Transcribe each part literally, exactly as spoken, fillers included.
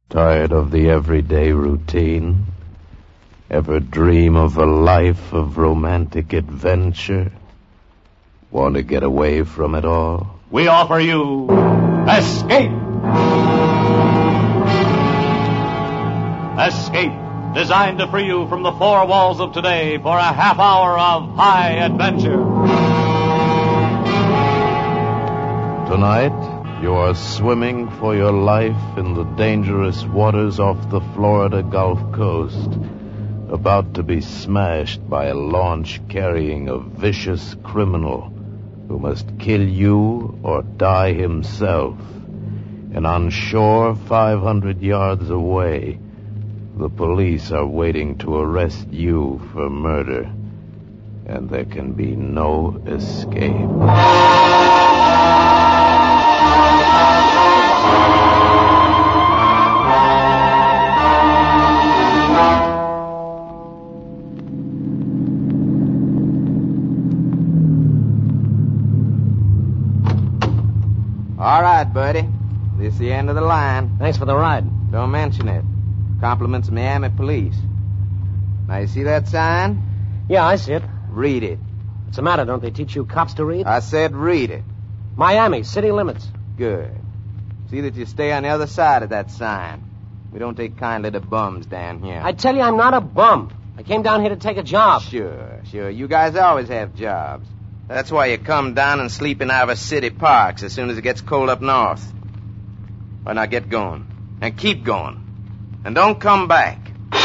Tired of the everyday routine? Ever dream of a life of romantic adventure? Want to get away from it all? We offer you Escape! Escape, designed to free you from the four walls of today for a half hour of high adventure. Tonight, you are swimming for your life in the dangerous waters off the Florida Gulf Coast, about to be smashed by a launch carrying a vicious criminal who must kill you or die himself. And on shore, five hundred yards away, the police are waiting to arrest you for murder. And there can be no escape. All right, buddy. This is the end of the line. Thanks for the ride. Don't mention it. Compliments of Miami Police. Now, you see that sign? Yeah, I see it. Read it. What's the matter? Don't they teach you cops to read? I said read it. Miami, city limits. Good. See that you stay on the other side of that sign. We don't take kindly to bums down here. I tell you, I'm not a bum. I came down here to take a job. Sure, sure. You guys always have jobs. That's why you come down and sleep in our city parks as soon as it gets cold up north. Why not get going? And keep going. And don't come back.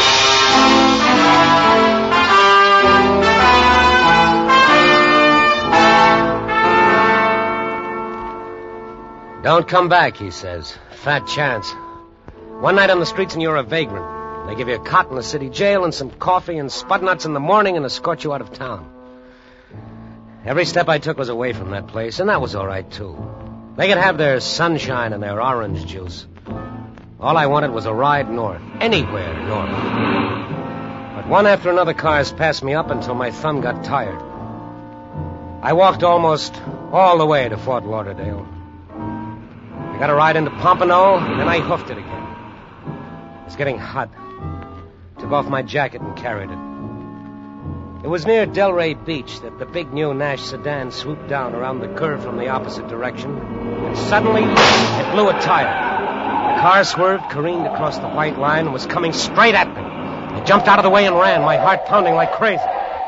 Don't come back, he says. Fat chance. One night on the streets and you're a vagrant. They give you a cot in the city jail and some coffee and spud nuts in the morning and escort you out of town. Every step I took was away from that place, and that was all right, too. They could have their sunshine and their orange juice. All I wanted was a ride north, anywhere north. But one after another cars passed me up until my thumb got tired. I walked almost all the way to Fort Lauderdale. I got a ride into Pompano, and then I hoofed it again. It was getting hot. Took off my jacket and carried it. It was near Delray Beach that the big new Nash sedan swooped down around the curve from the opposite direction, and suddenly it blew a tire. The car swerved, careened across the white line, and was coming straight at me. I jumped out of the way and ran, my heart pounding like crazy.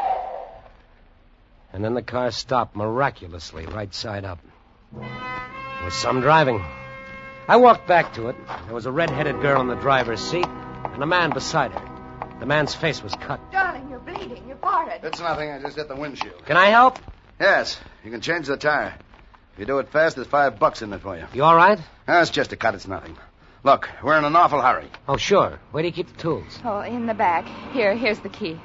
And then the car stopped miraculously, right side up. It was some driving. I walked back to it. There was a red-headed girl in the driver's seat, and a man beside her. The man's face was cut. Darling, you're bleeding. Your forehead. It's nothing. I just hit the windshield. Can I help? Yes. You can change the tire. If you do it fast, there's five bucks in it for you. You all right? Ah, it's just a cut. It's nothing. Look, we're in an awful hurry. Oh, sure. Where do you keep the tools? Oh, in the back. Here, here's the key.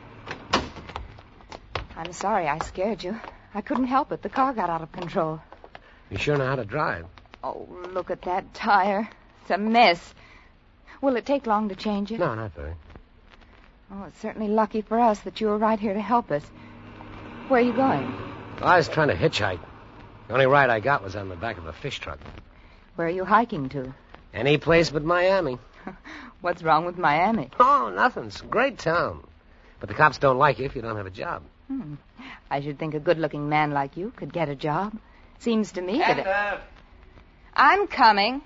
I'm sorry I scared you. I couldn't help it. The car got out of control. You sure know how to drive. Oh, look at that tire. It's a mess. Will it take long to change it? No, not very. Oh, it's certainly lucky for us that you were right here to help us. Where are you going? Well, I was trying to hitchhike. The only ride I got was on the back of a fish truck. Where are you hiking to? Any place but Miami. What's wrong with Miami? Oh, nothing. It's a great town. But the cops don't like you if you don't have a job. Hmm. I should think a good-looking man like you could get a job. Seems to me that... It... I'm coming.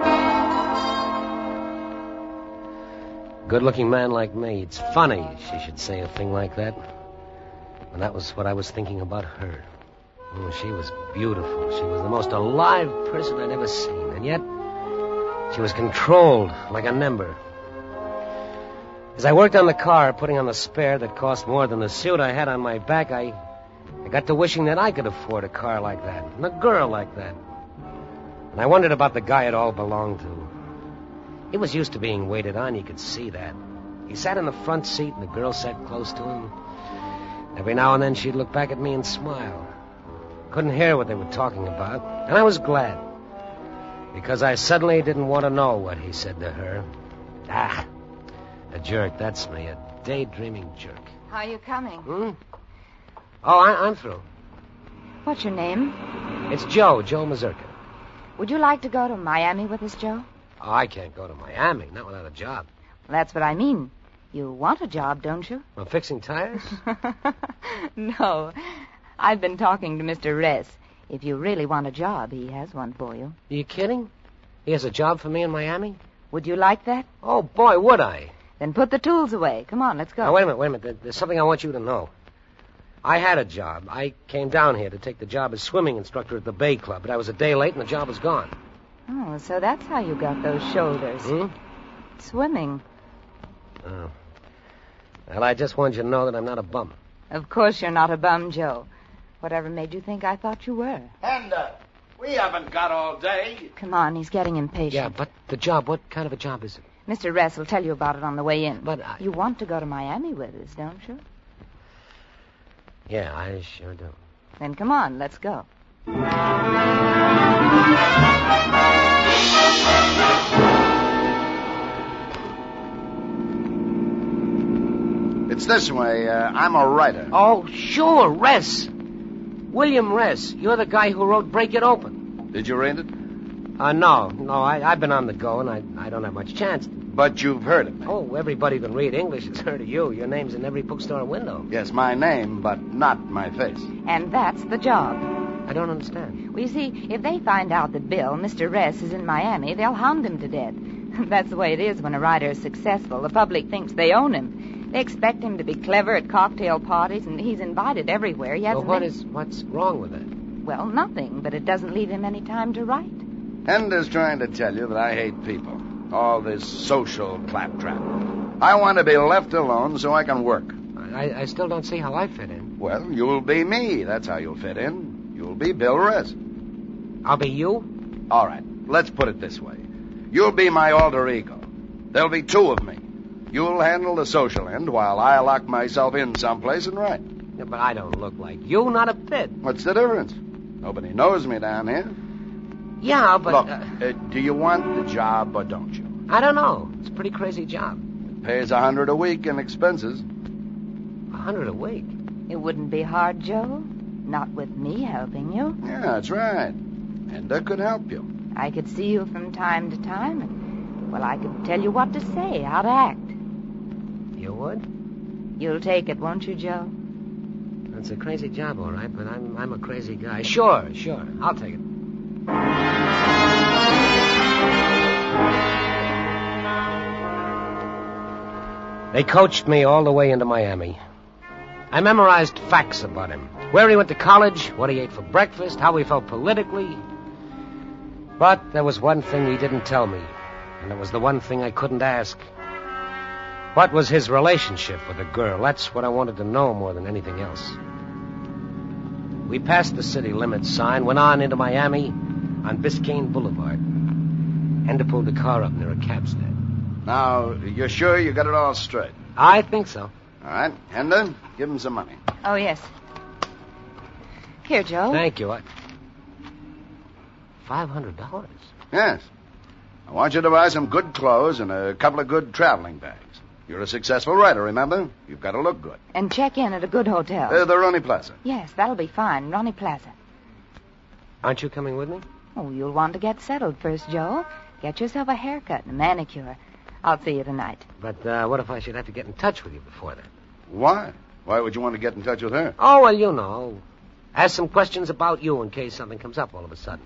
Good-looking man like me. It's funny she should say a thing like that. And that was what I was thinking about her. Oh, she was beautiful. She was the most alive person I'd ever seen. And yet, she was controlled like a member. As I worked on the car, putting on the spare that cost more than the suit I had on my back, I, I got to wishing that I could afford a car like that, and a girl like that. And I wondered about the guy it all belonged to. He was used to being waited on, you could see that. He sat in the front seat, and the girl sat close to him. Every now and then she'd look back at me and smile. Couldn't hear what they were talking about, and I was glad. Because I suddenly didn't want to know what he said to her. Ah, a jerk, that's me, a daydreaming jerk. How are you coming? Hmm? Oh, I, I'm through. What's your name? It's Joe, Joe Mazurka. Would you like to go to Miami with us, Joe? Oh, Oh, I can't go to Miami, not without a job. That's what I mean. You want a job, don't you? Well, fixing tires? No. I've been talking to Mister Ress. If you really want a job, he has one for you. Are you kidding? He has a job for me in Miami? Would you like that? Oh, boy, would I. Then put the tools away. Come on, let's go. Now, wait a minute, wait a minute. There's something I want you to know. I had a job. I came down here to take the job as swimming instructor at the Bay Club, but I was a day late and the job was gone. Oh, so that's how you got those shoulders. Hmm? Swimming. Oh. Well, I just wanted you to know that I'm not a bum. Of course you're not a bum, Joe. Whatever made you think I thought you were? And, uh, we haven't got all day. Come on, he's getting impatient. Yeah, but the job, what kind of a job is it? Mister Ress will tell you about it on the way in. But I... You want to go to Miami with us, don't you? Yeah, I sure do. Then come on, let's go. It's this way. Uh, I'm a writer. Oh, sure, Ress. William Ress. You're the guy who wrote Break It Open. Did you read it? Uh, no, no, I, I've been on the go, and I, I don't have much chance. But you've heard of me. Oh, everybody who can read English has heard of you. Your name's in every bookstore window. Yes, my name, but not my face. And that's the job. I don't understand. Well, you see, if they find out that Bill, Mister Ress, is in Miami, they'll hound him to death. That's the way it is when a writer is successful. The public thinks they own him. They expect him to be clever at cocktail parties, and he's invited everywhere. He Well, hasn't what been- is, what's wrong with that? Well, nothing, but it doesn't leave him any time to write. Ender's trying to tell you that I hate people. All this social claptrap. I want to be left alone so I can work. I, I still don't see how I fit in. Well, you'll be me. That's how you'll fit in. You'll be Bill Ress. I'll be you? All right, let's put it this way. You'll be my alter ego. There'll be two of me. You'll handle the social end while I lock myself in someplace and write. Yeah, but I don't look like you, not a bit. What's the difference? Nobody knows me down here. Yeah, but... Look, uh, uh, do you want the job or don't you? I don't know. It's a pretty crazy job. It pays a hundred a week in expenses. A hundred a week? It wouldn't be hard, Joe. Not with me helping you. Yeah, that's right. Ender could help you. I could see you from time to time, and, well, I could tell you what to say, how to act. You would? You'll take it, won't you, Joe? It's a crazy job, all right, but I'm I'm a crazy guy. Sure, sure. I'll take it. They coached me all the way into Miami. I memorized facts about him. Where he went to college, what he ate for breakfast, how he felt politically. But there was one thing he didn't tell me, and it was the one thing I couldn't ask. What was his relationship with the girl? That's what I wanted to know more than anything else. We passed the city limits sign, went on into Miami on Biscayne Boulevard. Ender pulled the car up near a cab stand. Now, you're sure you got it all straight? I think so. All right. Ender, give him some money. Oh, yes. Here, Joe. Thank you. I... Five hundred dollars. Yes. I want you to buy some good clothes and a couple of good traveling bags. You're a successful writer, remember? You've got to look good. And check in at a good hotel. Uh, the Ronnie Plaza. Yes, that'll be fine. Ronnie Plaza. Aren't you coming with me? Oh, you'll want to get settled first, Joe. Get yourself a haircut and a manicure. I'll see you tonight. But uh, what if I should have to get in touch with you before that? Why? Why would you want to get in touch with her? Oh, well, you know. Ask some questions about you in case something comes up all of a sudden.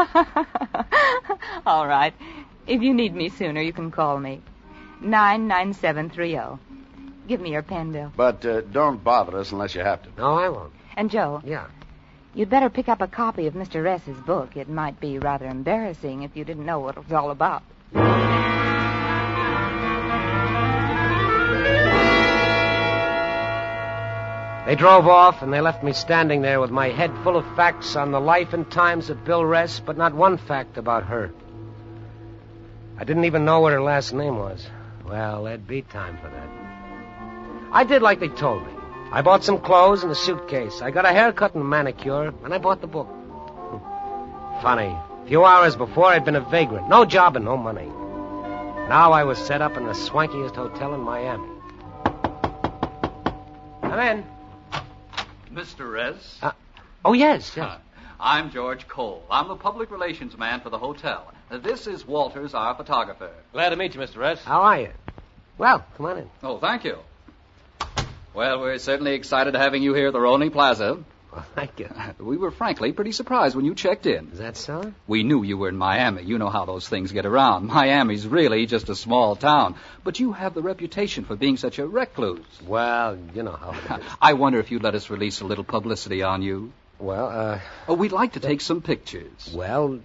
All right. If you need me sooner, you can call me. nine nine seven three zero. Give me your pen, Bill. But uh, don't bother us unless you have to. No, I won't. And, Joe. Yeah. You'd better pick up a copy of Mister Ress's book. It might be rather embarrassing if you didn't know what it was all about. They drove off, and they left me standing there with my head full of facts on the life and times of Bill Ress, but not one fact about her. I didn't even know what her last name was. Well, there'd be time for that. I did like they told me. I bought some clothes and a suitcase. I got a haircut and a manicure, and I bought the book. Funny. A few hours before, I'd been a vagrant. No job and no money. Now I was set up in the swankiest hotel in Miami. Come in. Mister Ress? Uh, oh, yes, yes. Uh, I'm George Cole. I'm the public relations man for the hotel. This is Walters, our photographer. Glad to meet you, Mister Ress. How are you? Well, come on in. Oh, thank you. Well, we're certainly excited having you here at the Rolling Plaza. Well, thank you. We were frankly pretty surprised when you checked in. Is that so? We knew you were in Miami. You know how those things get around. Miami's really just a small town. But you have the reputation for being such a recluse. Well, you know how it is. I wonder if you'd let us release a little publicity on you. Well, uh... Oh, we'd like to take some pictures. Well...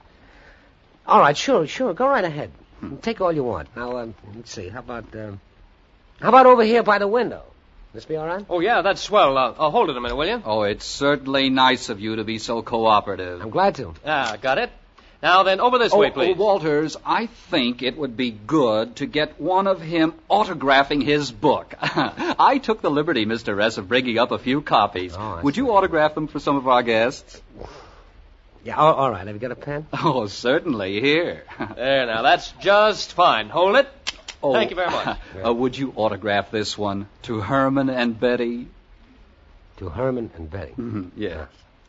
All right, sure, sure. Go right ahead. Take all you want. Now, um, let's see. How about, um... How about over here by the window? This be all right? Oh, yeah, that's swell. Uh, uh, hold it a minute, will you? Oh, it's certainly nice of you to be so cooperative. I'm glad to. Ah, got it. Now then, over this oh, way, please. Oh, Walters, I think it would be good to get one of him autographing his book. I took the liberty, Mister Ress, of bringing up a few copies. Oh, would you autograph them for some of our guests? Yeah, all, all right. Have you got a pen? Oh, certainly. Here. There, now, that's just fine. Hold it. Oh, Thank you very much. Uh, would you autograph this one to Herman and Betty? To Herman and Betty. Mm-hmm. Yeah.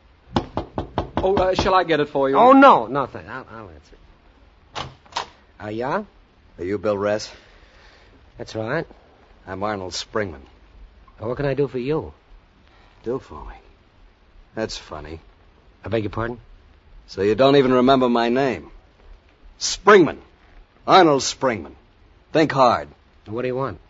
Oh, uh, shall I get it for you? Oh, no. No, thanks. I'll, I'll answer. Uh, yeah? Are you Bill Ress? That's right. I'm Arnold Springman. Well, what can I do for you? Do for me? That's funny. I beg your pardon? So you don't even remember my name. Springman. Arnold Springman. Think hard. What do you want?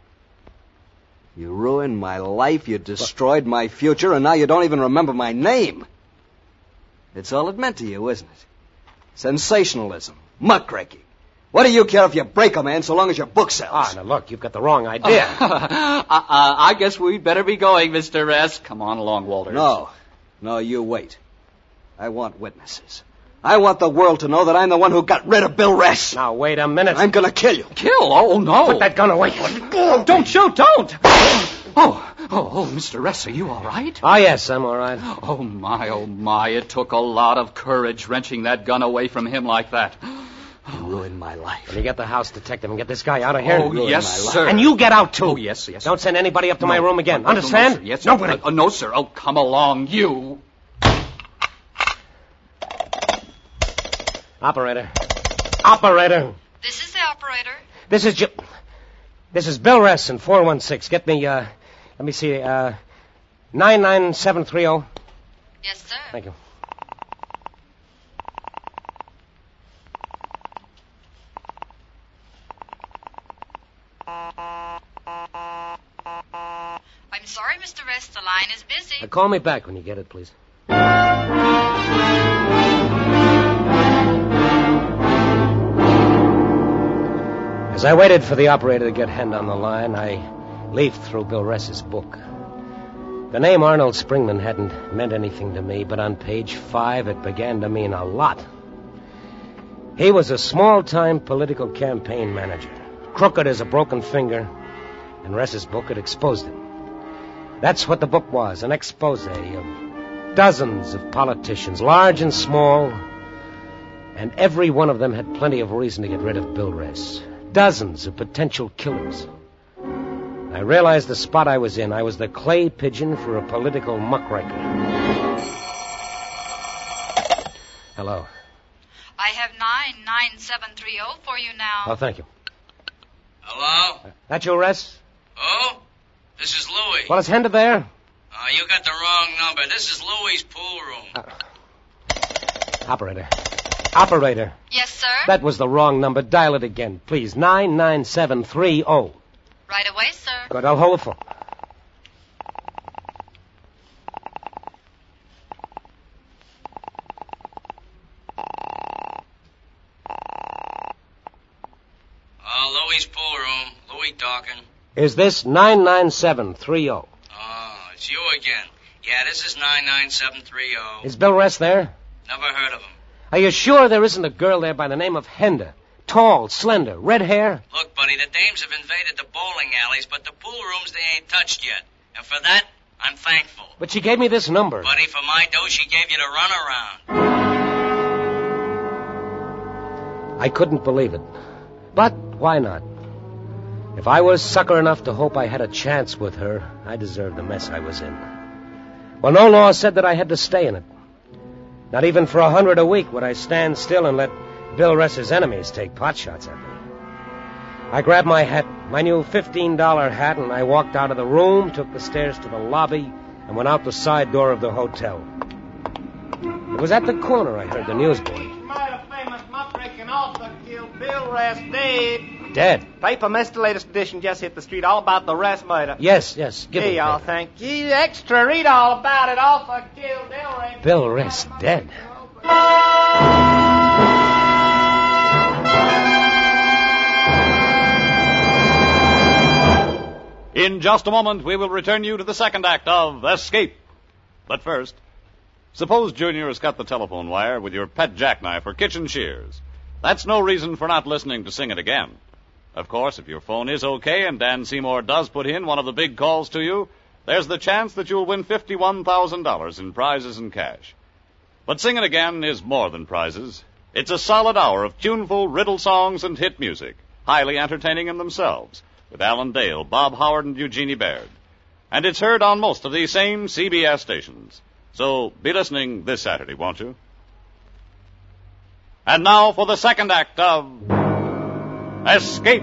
You ruined my life, you destroyed my future, and now you don't even remember my name. It's all it meant to you, isn't it? Sensationalism. Muckraking. What do you care if you break a man so long as your book sells? Ah, now look, you've got the wrong idea. uh, uh, I guess we'd better be going, Mister Ress. Come on along, Walters. No. No, you wait. I want witnesses. I want the world to know that I'm the one who got rid of Bill Ress. Now, wait a minute. I'm going to kill you. Kill? Oh, no. Put that gun away. Oh, don't shoot, don't. Oh, oh, oh, Mister Ress, are you all right? Oh, yes, I'm all right. Oh, my, oh, my. It took a lot of courage wrenching that gun away from him like that. You ruined my life. Will you get the house detective and get this guy out of here? Oh, yes, sir. And you get out, too. Oh, yes, yes. Don't send anybody up to no, my room again. No, Understand? No, no, yes, sir. Nobody. Uh, uh, no, sir. Oh, come along, you. Operator. Operator. This is the operator. This is J- This is Bill Ress in four one six. Get me, uh, let me see, uh, nine nine seven three zero. Yes, sir. Thank you. I'm sorry, Mister Ress, the line is busy. Uh, call me back when you get it, please. As I waited for the operator to get hand on the line, I leafed through Bill Ress's book. The name Arnold Springman hadn't meant anything to me, but on page five it began to mean a lot. He was a small-time political campaign manager, crooked as a broken finger, and Ress's book had exposed him. That's what the book was, an expose of dozens of politicians, large and small, and every one of them had plenty of reason to get rid of Bill Ress. Dozens of potential killers. I realized the spot I was in. I was the clay pigeon for a political muckraker. Hello. I have nine nine seven three zero for you now. Oh, thank you. Hello? That you, Ress? Oh? This is Louis. Well, is Henda there? Uh, you got the wrong number. This is Louis' pool room. Uh, operator. Operator. Yes, sir? That was the wrong number. Dial it again, please. nine nine seven three zero. Right away, sir. Good, I'll hold the phone. Uh, Louis' pool room. Louis talking. Is this nine nine seven three zero? Oh, it's you again. Yeah, this is nine nine seven three zero. Is Bill Ress there? Never heard of him. Are you sure there isn't a girl there by the name of Henda? Tall, slender, red hair? Look, buddy, the dames have invaded the bowling alleys, but the pool rooms they ain't touched yet. And for that, I'm thankful. But she gave me this number. Buddy, for my dough, she gave you the runaround. I couldn't believe it. But why not? If I was sucker enough to hope I had a chance with her, I deserved the mess I was in. Well, no law said that I had to stay in it. Not even for a hundred a week would I stand still and let Bill Ress's enemies take pot shots at me. I grabbed my hat, my new fifteen dollar hat, and I walked out of the room, took the stairs to the lobby, and went out the side door of the hotel. It was at the corner I heard the newsboy. Murder famous muckraking author killed Bill Ress dead. Dead? Paper missed the latest edition, just hit the street, all about the Ress murder. Yes, yes. Give Here me y'all, paper. thank you. Extra, read all about it. Author killed Bill Ress. Bill Ress dead. In just a moment, we will return you to the second act of Escape. But first, suppose Junior has cut the telephone wire with your pet jackknife or kitchen shears. That's no reason for not listening to Sing It Again. Of course, if your phone is okay and Dan Seymour does put in one of the big calls to you, there's the chance that you'll win fifty-one thousand dollars in prizes and cash. But Sing It Again is more than prizes. It's a solid hour of tuneful riddle songs and hit music, highly entertaining in themselves, with Alan Dale, Bob Howard, and Eugenie Baird. And it's heard on most of these same C B S stations. So be listening this Saturday, won't you? And now for the second act of Escape.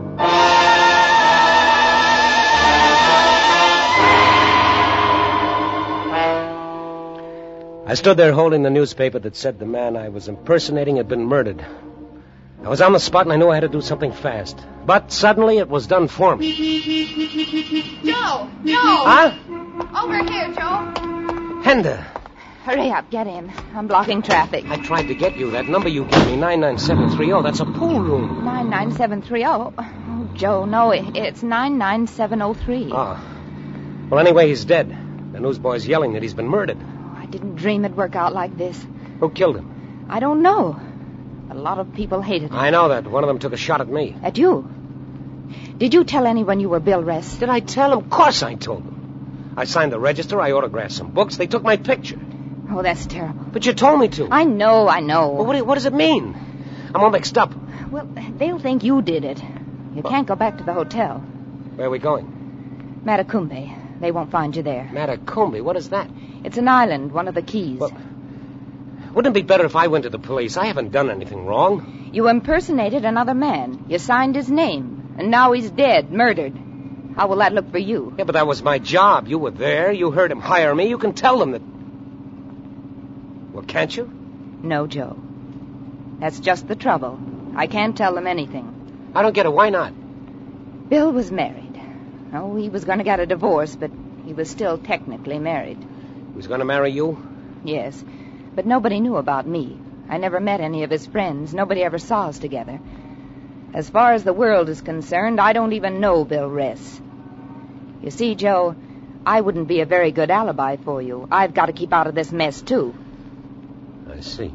I stood there holding the newspaper that said the man I was impersonating had been murdered. I was on the spot and I knew I had to do something fast. But suddenly it was done for me. Joe! Joe! Huh? Over here, Joe. Henda. Hurry up, get in. I'm blocking traffic. I tried to get you. That number you gave me, nine nine seven three zero, that's a pool room. nine nine seven three zero. Oh, Joe, no, it, it's nine nine seven zero three. Oh. Well, anyway, he's dead. The newsboy's yelling that he's been murdered. Oh, I didn't dream it'd work out like this. Who killed him? I don't know. A lot of people hated him. I know that. One of them took a shot at me. At you? Did you tell anyone you were Bill Ress? Did I tell him? Of course I told them. I signed the register, I autographed some books, they took my picture. Oh, that's terrible. But you told me to. I know, I know. Well, what, do, what does it mean? I'm all mixed up. Well, they'll think you did it. You can't go back to the hotel. Where are we going? Matacumbe. They won't find you there. Matacumbe? What is that? It's an island, one of the keys. Well, wouldn't it be better if I went to the police? I haven't done anything wrong. You impersonated another man. You signed his name. And now he's dead, murdered. How will that look for you? Yeah, but that was my job. You were there. You heard him hire me. You can tell them that... Well, can't you? No, Joe. That's just the trouble. I can't tell them anything. I don't get it. Why not? Bill was married. Oh, he was going to get a divorce, but he was still technically married. He was going to marry you? Yes, but nobody knew about me. I never met any of his friends. Nobody ever saw us together. As far as the world is concerned, I don't even know Bill Ress. You see, Joe, I wouldn't be a very good alibi for you. I've got to keep out of this mess, too. I see.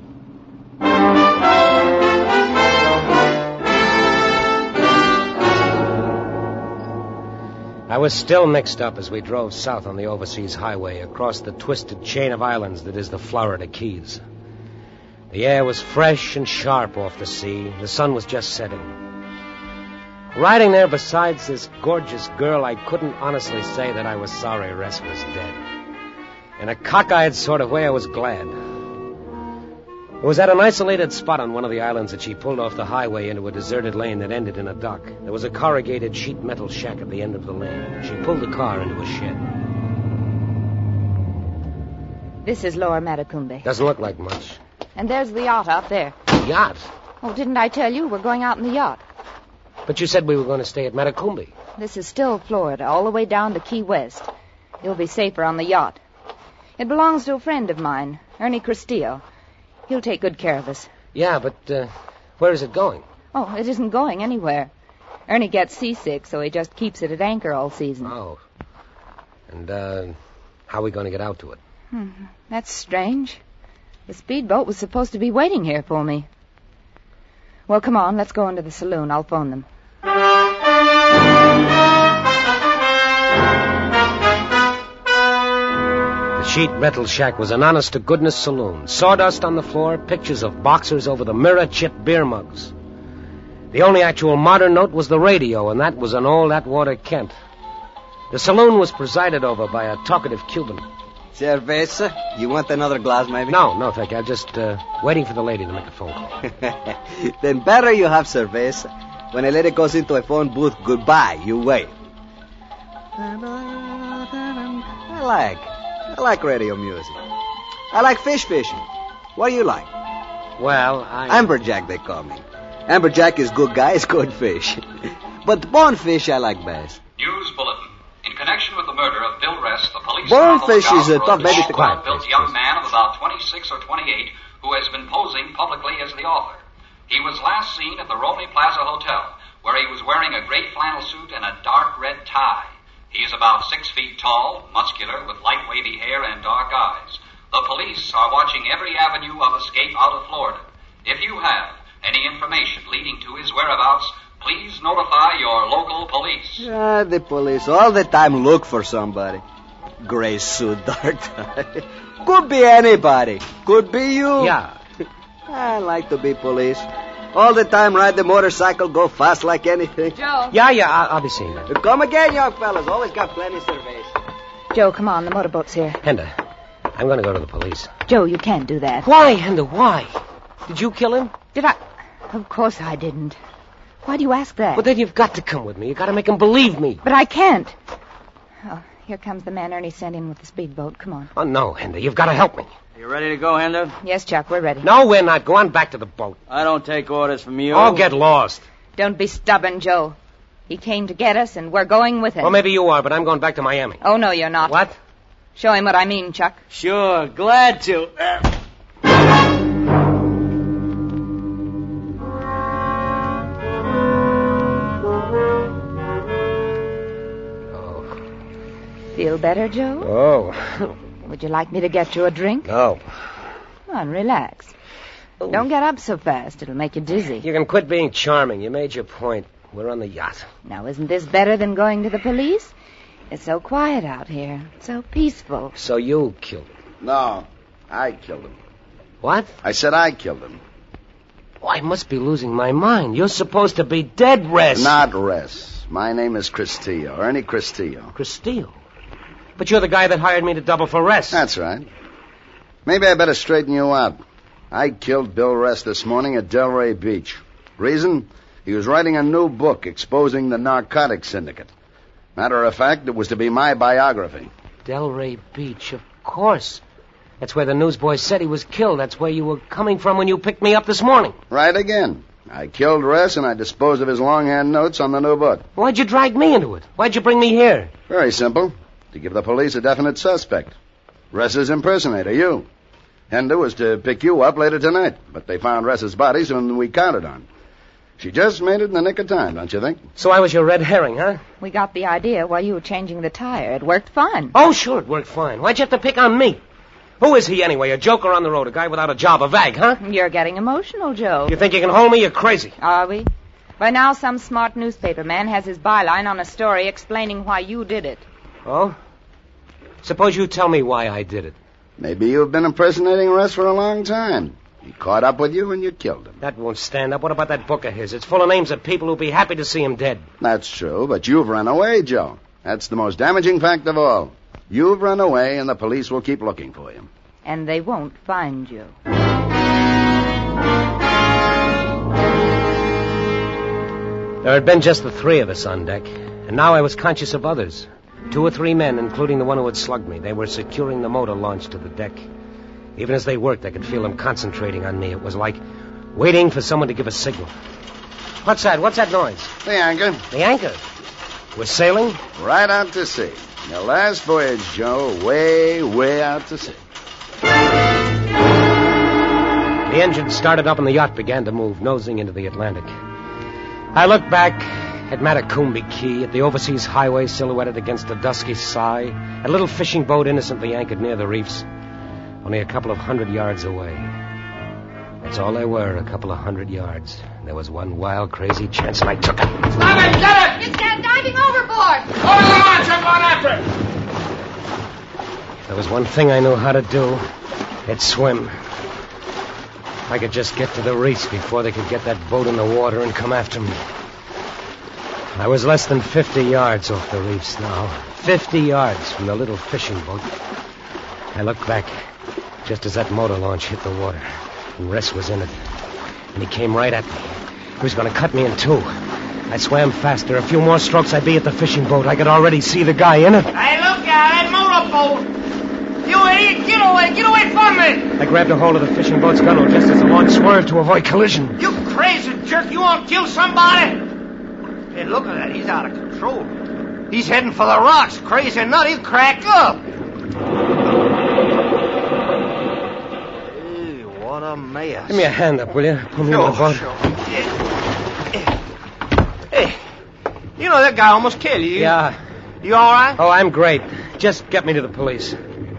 I was still mixed up as we drove south on the overseas highway across the twisted chain of islands that is the Florida Keys. The air was fresh and sharp off the sea. The sun was just setting. Riding there beside this gorgeous girl, I couldn't honestly say that I was sorry Ress was dead. In a cockeyed sort of way, I was glad. It was at an isolated spot on one of the islands that she pulled off the highway into a deserted lane that ended in a dock. There was a corrugated sheet metal shack at the end of the lane. She pulled the car into a shed. This is Lower Matacumbe. Doesn't look like much. And there's the yacht out there. Yacht? Oh, didn't I tell you? We're going out in the yacht. But you said we were going to stay at Matacumbe. This is still Florida, all the way down to Key West. You'll be safer on the yacht. It belongs to a friend of mine, Ernie Castillo. He'll take good care of us. Yeah, but uh, where is it going? Oh, it isn't going anywhere. Ernie gets seasick, so he just keeps it at anchor all season. Oh. And uh, how are we going to get out to it? Hmm, that's strange. The speedboat was supposed to be waiting here for me. Well, come on, let's go into the saloon. I'll phone them. The sheet metal shack was an honest-to-goodness saloon. Sawdust on the floor, pictures of boxers over the mirror, chipped beer mugs. The only actual modern note was the radio, and that was an old Atwater Kent. The saloon was presided over by a talkative Cuban. Cerveza? You want another glass, maybe? No, no, thank you. I'm just uh, waiting for the lady to make a phone call. Then better you have cerveza. When a lady goes into a phone booth, goodbye, you wait. I like. I like radio music. I like fish fishing. What do you like? Well, I... Amberjack, they call me. Amberjack is good guy, is good fish. But bonefish I like best. News bulletin. In connection with the murder of Bill Rest, the police... Bonefish is a tough baby to quiet. ...built young man of about twenty-six or twenty-eight who has been posing publicly as the author. He was last seen at the Romney Plaza Hotel, where he was wearing a gray flannel suit and a dark red tie. He is about six feet tall, muscular, with light wavy hair and dark eyes. The police are watching every avenue of escape out of Florida. If you have any information leading to his whereabouts, please notify your local police. Ah, the police all the time look for somebody. Gray suit, dark tie. Could be anybody. Could be you. Yeah. I like to be police. All the time ride the motorcycle, go fast like anything. Joe. Yeah, yeah, I'll, I'll be seeing you. Come again, young fellas. Always got plenty of surveys. Joe, come on. The motorboat's here. Henda, I'm going to go to the police. Joe, you can't do that. Why, Henda, why? Did you kill him? Did I? Of course I didn't. Why do you ask that? Well, then you've got to come with me. You've got to make him believe me. But I can't. Oh, here comes the man Ernie sent in with the speedboat. Come on. Oh, no, Henda, you've got to help me. You ready to go, Henda? Yes, Chuck, we're ready. No, we're not. Go on back to the boat. I don't take orders from you. Oh, get lost. Don't be stubborn, Joe. He came to get us, and we're going with him. Well, maybe you are, but I'm going back to Miami. Oh, no, you're not. What? Show him what I mean, Chuck. Sure, glad to. Oh. Feel better, Joe? Oh. Would you like me to get you a drink? No. Come on, relax. Oh. Don't get up so fast. It'll make you dizzy. You can quit being charming. You made your point. We're on the yacht. Now, isn't this better than going to the police? It's so quiet out here. So peaceful. So you killed him. No, I killed him. What? I said I killed him. Oh, I must be losing my mind. You're supposed to be dead, Ress. Not Ress. My name is Cristillo, Ernie Cristillo. Cristillo? But you're the guy that hired me to double for Ress. That's right. Maybe I better straighten you out. I killed Bill Ress this morning at Delray Beach. Reason? He was writing a new book exposing the narcotics syndicate. Matter of fact, it was to be my biography. Delray Beach, of course. That's where the newsboy said he was killed. That's where you were coming from when you picked me up this morning. Right again. I killed Ress and I disposed of his longhand notes on the new book. Why'd you drag me into it? Why'd you bring me here? Very simple. To give the police a definite suspect. Ress's impersonator, you. Henda was to pick you up later tonight, but they found Ress's body sooner than we counted on. She just made it in the nick of time, don't you think? So I was your red herring, huh? We got the idea while you were changing the tire. It worked fine. Oh, sure, it worked fine. Why'd you have to pick on me? Who is he anyway? A joker on the road, a guy without a job, a vag, huh? You're getting emotional, Joe. You think you can hold me? You're crazy. Are we? By now, some smart newspaper man has his byline on a story explaining why you did it. Oh? Suppose you tell me why I did it. Maybe you've been impersonating Ress for a long time. He caught up with you and you killed him. That won't stand up. What about that book of his? It's full of names of people who'll be happy to see him dead. That's true, but you've run away, Joe. That's the most damaging fact of all. You've run away and the police will keep looking for you. And they won't find you. There had been just the three of us on deck, and now I was conscious of others. Two or three men, including the one who had slugged me. They were securing the motor launch to the deck. Even as they worked, I could feel them concentrating on me. It was like waiting for someone to give a signal. What's that? What's that noise? The anchor. The anchor? We're sailing? Right out to sea. Your last voyage, Joe. Way, way out to sea. The engine started up and the yacht began to move, nosing into the Atlantic. I looked back at Matacumbi Key, at the overseas highway silhouetted against the dusky sky, a little fishing boat innocently anchored near the reefs, only a couple of hundred yards away. That's all they were, a couple of hundred yards. There was one wild, crazy chance, and I took it. Stop it! Get it! It's uh, diving overboard. Over the launch! I'm going after it! If there was one thing I knew how to do, it's swim. If I could just get to the reefs before they could get that boat in the water and come after me. I was less than fifty yards off the reefs now. Fifty yards from the little fishing boat. I looked back just as that motor launch hit the water, and Ress was in it. And he came right at me. He was going to cut me in two. I swam faster. A few more strokes, I'd be at the fishing boat. I could already see the guy in it. Hey, look out, that motorboat! You idiot, get away, get away from me! I grabbed a hold of the fishing boat's gunwale just as the launch swerved to avoid collision. You crazy jerk, you want to kill somebody? Hey, look at that, he's out of control. He's heading for the rocks, crazy nut, he'll crack up. Hey, what a mess. Give me a hand up, will you? Pull me sure, in the boat. Sure. Hey, you know that guy almost killed you. Yeah. You all right? Oh, I'm great. Just get me to the police.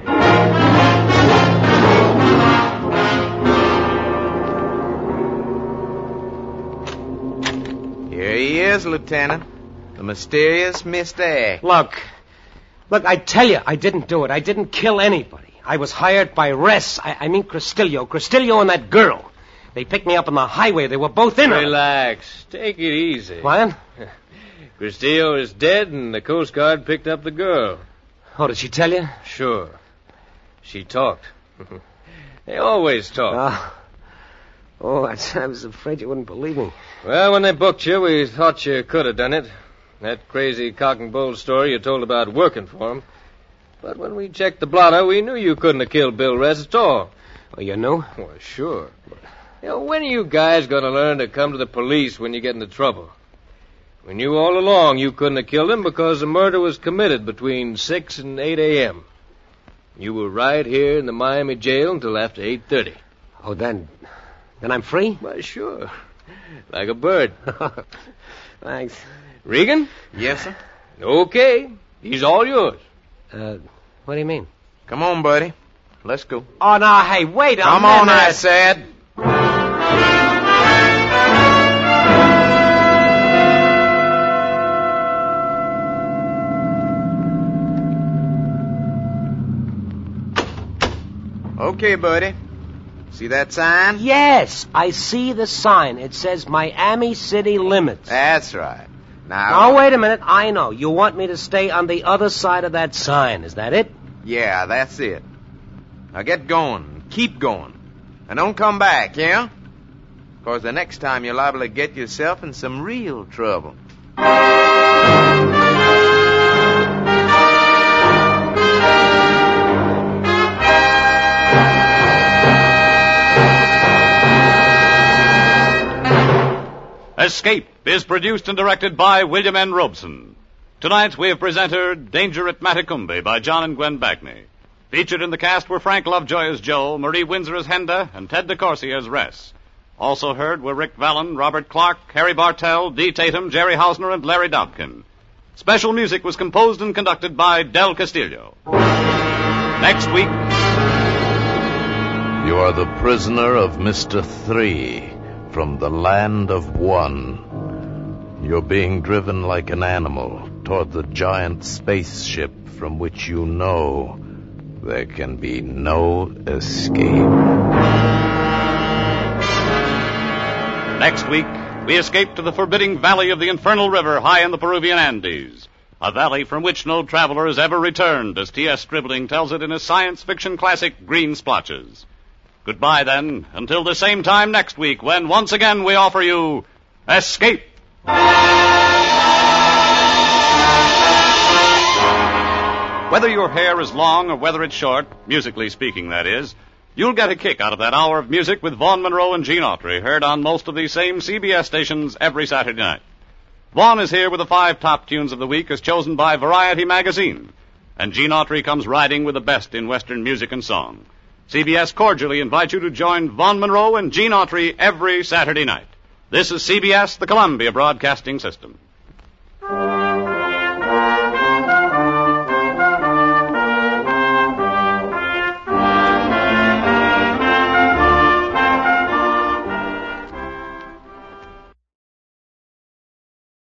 Here he is, Lieutenant. The mysterious Mister X. Look. Look, I tell you, I didn't do it. I didn't kill anybody. I was hired by Ress. I, I mean Cristillo. Cristillo and that girl. They picked me up on the highway. They were both in it. Relax. Take it easy. What? Cristillo is dead, and the Coast Guard picked up the girl. Oh, did she tell you? Sure. She talked. They always talk. Oh, oh I, I was afraid you wouldn't believe me. Well, when they booked you, we thought you could have done it. That crazy cock and bull story you told about working for him. But when we checked the blotter, we knew you couldn't have killed Bill Ress at all. Oh, you knew? Well, sure. You know, when are you guys going to learn to come to the police when you get into trouble? We knew all along you couldn't have killed him because the murder was committed between six and eight a.m. You were right here in the Miami jail until after eight thirty. Oh, then... then I'm free? Why, sure. Like a bird. Thanks. Regan? Yes, sir? Okay. He's all yours. Uh, what do you mean? Come on, buddy. Let's go. Oh, now, hey, wait a Come minute. on, I said. Okay, buddy. See that sign? Yes, I see the sign. It says Miami City Limits. That's right. Now... Now, wait a minute. I know. You want me to stay on the other side of that sign. Is that it? Yeah, that's it. Now get going. Keep going. And don't come back, yeah? Because the next time you're liable to get yourself in some real trouble. Escape is produced and directed by William N. Robeson. Tonight we have presented Danger at Matacumbe by John and Gwen Baghney. Featured in the cast were Frank Lovejoy as Joe, Marie Windsor as Henda, and Ted DeCourcy as Ress. Also heard were Rick Vallon, Robert Clark, Harry Bartell, Dee Tatum, Jerry Hausner, and Larry Dobkin. Special music was composed and conducted by Del Castillo. Next week... You are the prisoner of Mister Three from the land of One. You're being driven like an animal toward the giant spaceship from which you know there can be no escape. Next week, we escape to the forbidding valley of the Infernal River high in the Peruvian Andes, a valley from which no traveler has ever returned, as T S Stribling tells it in his science fiction classic, Green Splotches. Goodbye, then, until the same time next week, when once again we offer you Escape! Whether your hair is long or whether it's short, musically speaking, that is, you'll get a kick out of that hour of music with Vaughn Monroe and Gene Autry, heard on most of these same C B S stations every Saturday night. Vaughn is here with the five top tunes of the week as chosen by Variety magazine, and Gene Autry comes riding with the best in Western music and song. C B S cordially invites you to join Vaughn Monroe and Gene Autry every Saturday night. This is C B S, the Columbia Broadcasting System.